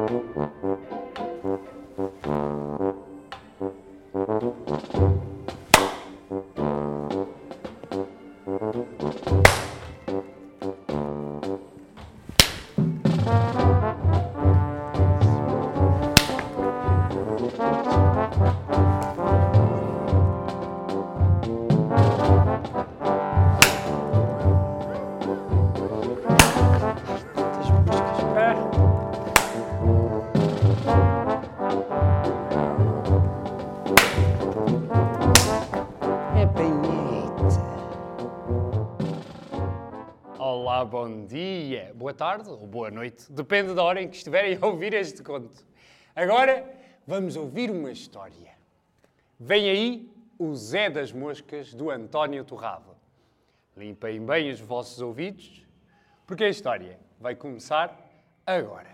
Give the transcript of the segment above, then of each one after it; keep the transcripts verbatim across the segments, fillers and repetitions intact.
Olá, bom dia, boa tarde ou boa noite, depende da hora em que estiverem a ouvir este conto. Agora vamos ouvir uma história. Vem aí o Zé das Moscas, do António Torrado. Limpem bem os vossos ouvidos, porque a história vai começar agora.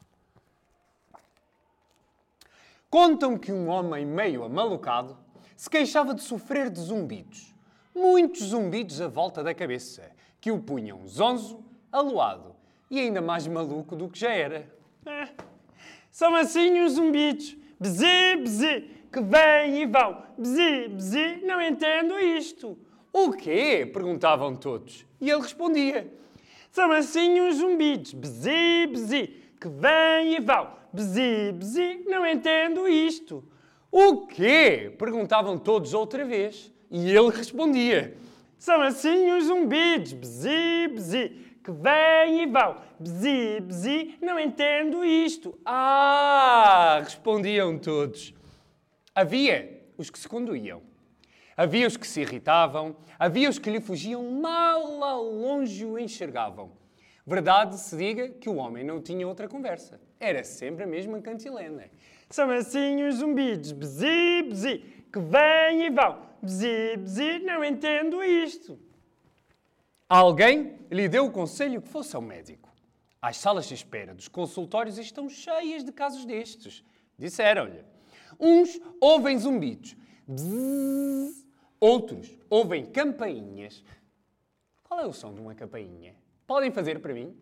Contam que um homem meio amalucado se queixava de sofrer de zumbidos. Muitos zumbidos à volta da cabeça, que o punham zonzo, aloado e ainda mais maluco do que já era. É, são assim os zumbidos, bzi, bzi, que vêm e vão, bzi, bzi, não entendo isto. O quê? Perguntavam todos. E ele respondia. São assim os zumbidos, bzi, bzi, que vêm e vão, bzi, bzi, não entendo isto. O quê? Perguntavam todos outra vez. E ele respondia. São assim os zumbidos, bzi, bzi, que vêm e vão, bzi, bzi, não entendo isto. Ah! Respondiam todos. Havia os que se conduíam. Havia os que se irritavam. Havia os que lhe fugiam mal ao longe o enxergavam. Verdade se diga que o homem não tinha outra conversa. Era sempre a mesma cantilena. São assim os zumbidos, bzi, bzi, que vêm e vão, bzi, bzi, não entendo isto. Alguém lhe deu o conselho que fosse ao médico. As salas de espera dos consultórios estão cheias de casos destes. Disseram-lhe. Uns ouvem zumbidos. Bzzz. Outros ouvem campainhas. Qual é o som de uma campainha? Podem fazer para mim?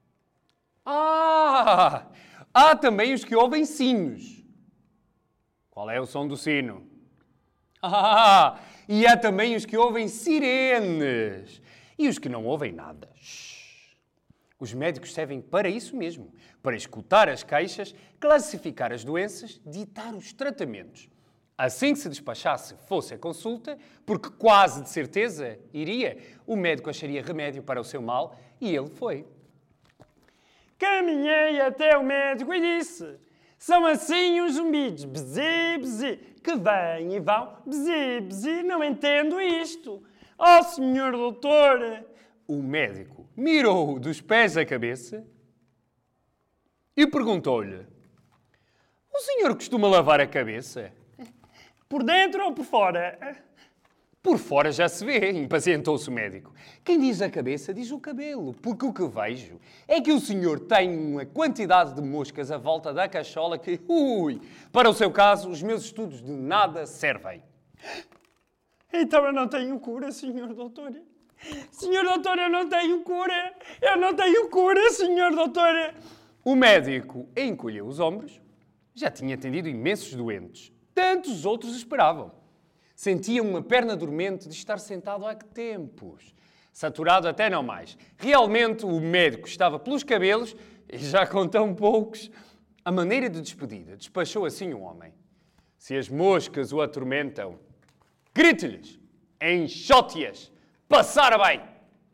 Ah! Há também os que ouvem sinos. Qual é o som do sino? Ah! E há também os que ouvem sirenes. E os que não ouvem nada. Shhh. Os médicos servem para isso mesmo. Para escutar as queixas, classificar as doenças, ditar os tratamentos. Assim que se despachasse fosse a consulta, porque quase de certeza iria, o médico acharia remédio para o seu mal e ele foi. Caminhei até o médico e disse: são assim os zumbidos, bzi, bzi, que vêm e vão, bzi, bzi, não entendo isto. Oh, senhor doutor! O médico mirou-o dos pés à cabeça e perguntou-lhe: o senhor costuma lavar a cabeça? Por dentro ou por fora? Por fora já se vê, impacientou-se o médico. Quem diz a cabeça diz o cabelo, porque o que vejo é que o senhor tem uma quantidade de moscas à volta da cachola que, ui, para o seu caso, os meus estudos de nada servem. Então eu não tenho cura, senhor doutor. Senhor doutor, eu não tenho cura. Eu não tenho cura, senhor doutor. O médico encolheu os ombros. Já tinha atendido imensos doentes. Tantos outros esperavam. Sentia uma perna dormente de estar sentado há que tempos. Saturado até não mais. Realmente o médico estava pelos cabelos e já com tão poucos. A maneira de despedida despachou assim o homem. Se as moscas o atormentam, grite-lhes, enxote-as, passara bem.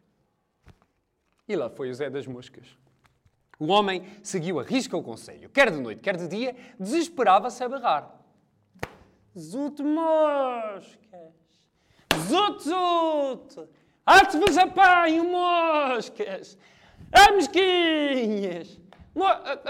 E lá foi o Zé das Moscas. O homem seguiu a risca o conselho. Quer de noite, quer de dia, desesperava-se a berrar. Zut moscas! Zut, zut! Ate-vos apanho, moscas! Ah, mesquinhas! Mo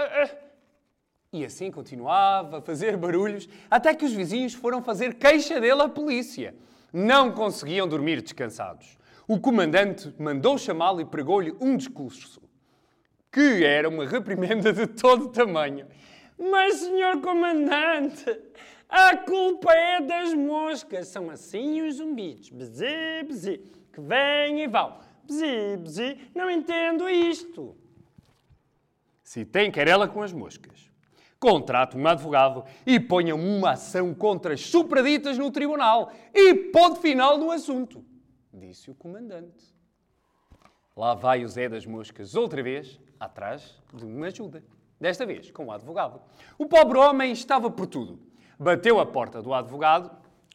E assim continuava a fazer barulhos até que os vizinhos foram fazer queixa dele à polícia. Não conseguiam dormir descansados. O comandante mandou chamá-lo e pregou-lhe um discurso, que era uma reprimenda de todo tamanho. Mas, senhor comandante, a culpa é das moscas. São assim os zumbidos. Bzi, bzi, que vêm e vão. Bzi, bzi, não entendo isto. Se tem querela com as moscas, contrate um advogado e ponha uma ação contra as supraditas no tribunal e ponto final no assunto, disse o comandante. Lá vai o Zé das Moscas outra vez atrás de uma ajuda. Desta vez com o advogado. O pobre homem estava por tudo. Bateu a porta do advogado.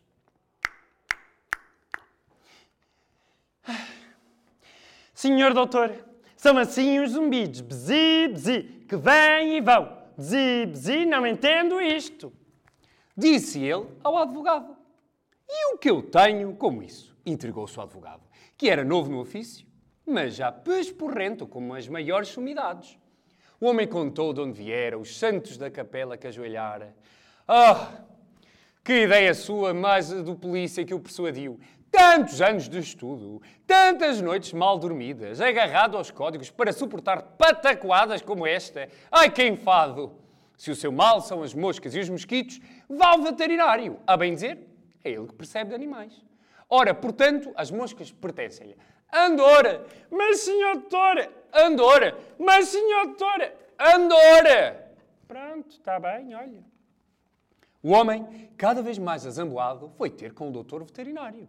Senhor doutor, são assim uns zumbis, bzi, bzi, que vêm e vão. Bzi, bzi, não entendo isto. Disse ele ao advogado. E o que eu tenho com isso? Entregou-se o advogado, que era novo no ofício, mas já pesporrento como as maiores sumidades. O homem contou de onde viera, os santos da capela que ajoelhara. Ah, que ideia sua, mais a do polícia que o persuadiu. Tantos anos de estudo, tantas noites mal dormidas, agarrado aos códigos para suportar patacoadas como esta. Ai, que enfado! Se o seu mal são as moscas e os mosquitos, vá ao veterinário. A bem dizer, é ele que percebe de animais. Ora, portanto, as moscas pertencem-lhe. Andora! Mas, senhor doutor! Andora! Mas, senhor doutor! Andora! Pronto, está bem, olha. O homem, cada vez mais azamboado, foi ter com o doutor veterinário.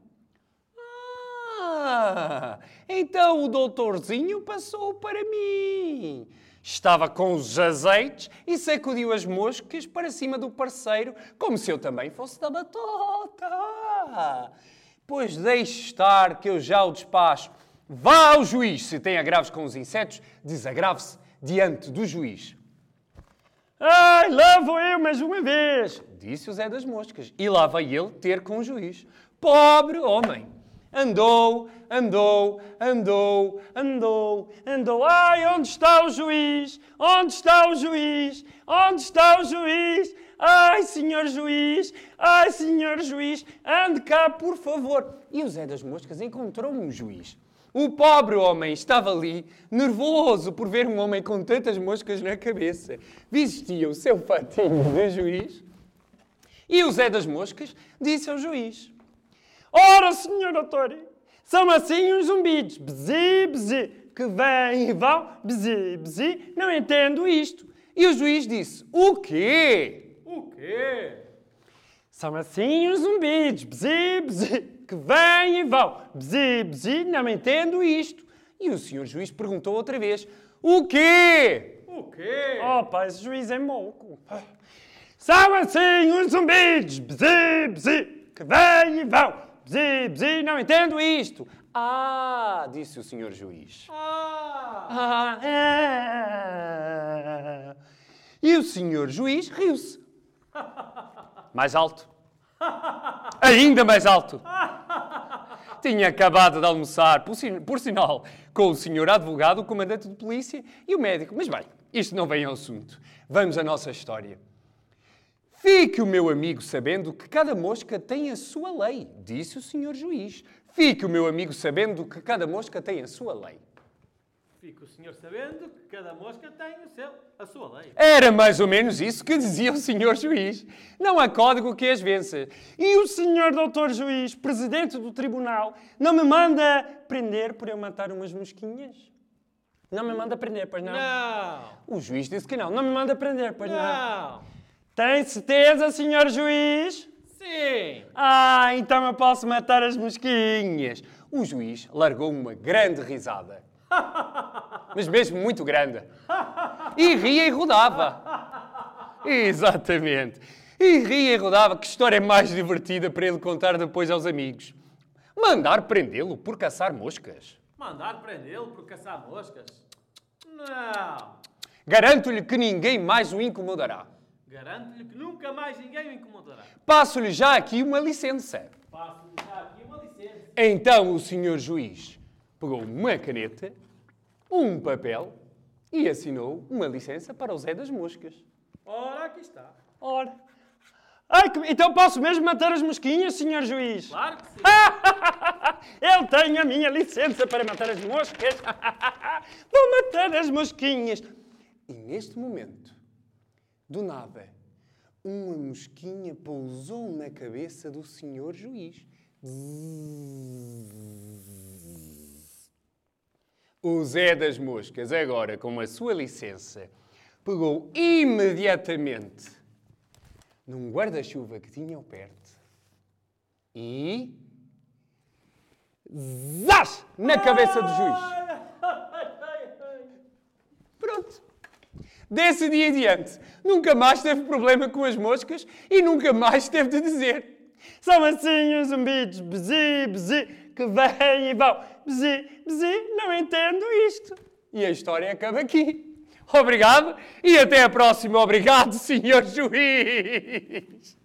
Ah, então o doutorzinho passou para mim. Estava com os azeites e sacudiu as moscas para cima do parceiro, como se eu também fosse da batota. Pois deixe estar que eu já o despacho. Vá ao juiz. Se tem agravos com os insetos, desagrave-se diante do juiz. Ai, lá vou eu mais uma vez, disse o Zé das Moscas. E lá vai ele ter com o juiz. Pobre homem. Andou, andou, andou, andou, andou. Ai, onde está o juiz? Onde está o juiz? Onde está o juiz? Ai, senhor juiz! Ai, senhor juiz! Ande cá, por favor! E o Zé das Moscas encontrou um juiz. O pobre homem estava ali, nervoso por ver um homem com tantas moscas na cabeça. Vestia o seu fatinho de juiz. E o Zé das Moscas disse ao juiz: Ora, senhor doutor, são assim uns zumbis, bzi, bzi, que vêm e vão, bzi, bzi, não entendo isto. E o juiz disse: O quê? O quê? São assim uns zumbis, bzi, bzi, que vêm e vão, bzi, bzi, não entendo isto. E o senhor juiz perguntou outra vez: O quê? O quê? Oh, pá, esse juiz é moco. São assim uns zumbis, bzi, bzi, que vêm e vão, bzi, bzi, não entendo isto. Ah, disse o senhor juiz. Ah. Ah, é. E o senhor juiz riu-se. Mais alto. Ainda mais alto. Tinha acabado de almoçar, por, sin por sinal, com o senhor advogado, o comandante de polícia e o médico. Mas bem, isto não vem ao assunto. Vamos à nossa história. Fique o meu amigo sabendo que cada mosca tem a sua lei, disse o senhor juiz. Fique o meu amigo sabendo que cada mosca tem a sua lei. Fique o senhor sabendo que cada mosca tem o seu, a sua lei. Era mais ou menos isso que dizia o senhor juiz. Não há código que as vença. E o senhor doutor juiz, presidente do tribunal, não me manda prender por eu matar umas mosquinhas? Não me manda prender, pois não? Não. O juiz disse que não. Não me manda prender, pois não? Não. Tem certeza, senhor juiz? Sim. Ah, então eu posso matar as mosquinhas. O juiz largou uma grande risada. Mas mesmo muito grande. E ria e rodava. Exatamente. E ria e rodava. Que história mais divertida para ele contar depois aos amigos. Mandar prendê-lo por caçar moscas. Mandar prendê-lo por caçar moscas? Não. Garanto-lhe que ninguém mais o incomodará. Garanto-lhe que nunca mais ninguém o incomodará. Passo-lhe já aqui uma licença. Passo-lhe já aqui uma licença. Então o senhor juiz pegou uma caneta, um papel e assinou uma licença para o Zé das Moscas. Ora, aqui está. Ora. Ai, que... Então posso mesmo matar as mosquinhas, senhor juiz? Claro que sim. Eu tenho a minha licença para matar as moscas. Vou matar as mosquinhas. E neste momento, do nada, uma mosquinha pousou na cabeça do senhor juiz. O Zé das Moscas, agora com a sua licença, pegou imediatamente num guarda-chuva que tinha ao perto e... zás! Na cabeça do juiz. Pronto. Desse dia em diante, nunca mais teve problema com as moscas e nunca mais teve de dizer: são assim os zumbidos, bzi, bzi, que vêm e vão. Bzi, bzi, não entendo isto. E a história acaba aqui. Obrigado e até a próxima. Obrigado, senhor juiz.